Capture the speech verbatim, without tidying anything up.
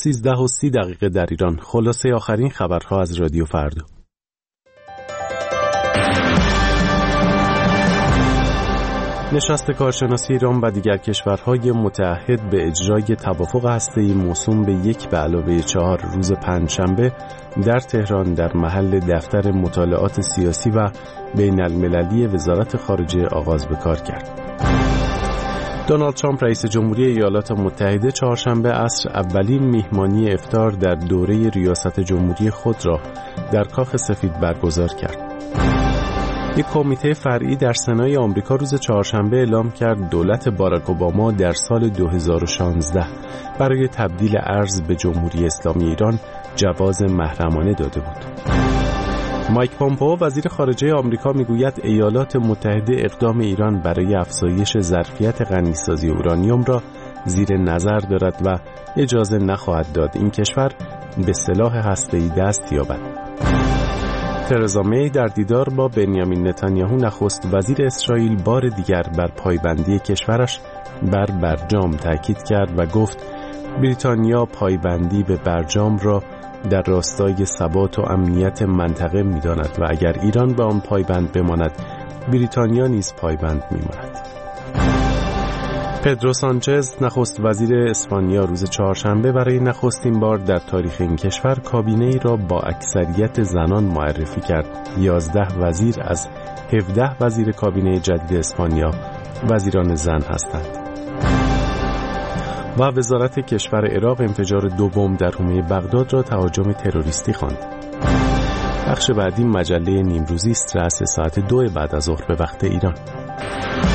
سیزده و سی دقیقه در ایران. خلاصه آخرین خبرها از رادیو فردا. نشست کارشناسی ایران و دیگر کشورهای متعهد به اجرای توافق هسته‌ای موسوم به یک به علاوه چهار روز پنجشنبه در تهران در محل دفتر مطالعات سیاسی و بین المللی وزارت خارجه آغاز به کار کرد. دونالد ترامپ رئیس جمهوری ایالات متحده چهارشنبه عصر اولین میهمانی افطار در دوره ریاست جمهوری خود را در کاخ سفید برگزار کرد. یک کمیته فرعی در سنای آمریکا روز چهارشنبه اعلام کرد دولت باراک اوباما در سال دو هزار و شانزده برای تبدیل ارز به جمهوری اسلامی ایران جواز محرمانه داده بود. مایک پومپئو وزیر خارجه آمریکا میگوید ایالات متحده اقدام ایران برای افزایش ظرفیت غنیسازی اورانیوم را زیر نظر دارد و اجازه نخواهد داد این کشور به سلاح هسته‌ای دست یابد. ترزا می در دیدار با بنیامین نتانیاهو نخست وزیر اسرائیل بار دیگر بر پایبندی کشورش بر برجام تاکید کرد و گفت بریتانیا پایبندی به برجام را در راستای ثبات و امنیت منطقه می‌داند و اگر ایران به آن پایبند بماند بریتانیا نیز پایبند می‌ماند. پدرو سانچز نخست وزیر اسپانیا روز چهارشنبه برای نخستین بار در تاریخ این کشور کابینه‌ای را با اکثریت زنان معرفی کرد. یازده وزیر از هفده وزیر کابینه جدید اسپانیا وزیران زن هستند. و وزارت کشور عراق انفجار دو بمب در حومه بغداد را تهاجم تروریستی خواند. بخش بعدی مجله نیمروزی است رأس ساعت دو بعد از ظهر به وقت ایران.